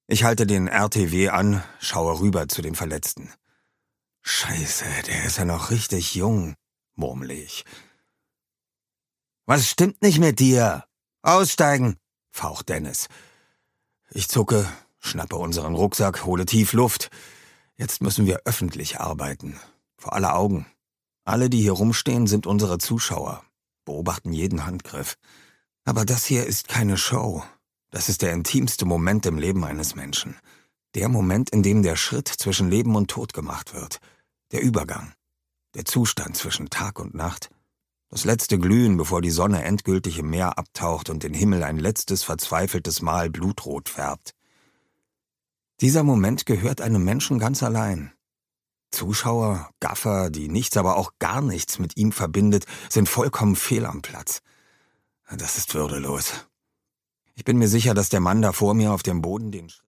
Ich halte den RTW an, schaue rüber zu den Verletzten. Scheiße, der ist ja noch richtig jung, murmle ich. Was stimmt nicht mit dir? Aussteigen, faucht Dennis. Ich zucke, schnappe unseren Rucksack, hole tief Luft. Jetzt müssen wir öffentlich arbeiten. Vor aller Augen. Alle, die hier rumstehen, sind unsere Zuschauer, beobachten jeden Handgriff. Aber das hier ist keine Show. Das ist der intimste Moment im Leben eines Menschen. Der Moment, in dem der Schritt zwischen Leben und Tod gemacht wird. Der Übergang. Der Zustand zwischen Tag und Nacht. Das letzte Glühen, bevor die Sonne endgültig im Meer abtaucht und den Himmel ein letztes verzweifeltes Mal blutrot färbt. Dieser Moment gehört einem Menschen ganz allein. Zuschauer, Gaffer, die nichts, aber auch gar nichts mit ihm verbindet, sind vollkommen fehl am Platz. Das ist würdelos. Ich bin mir sicher, dass der Mann da vor mir auf dem Boden den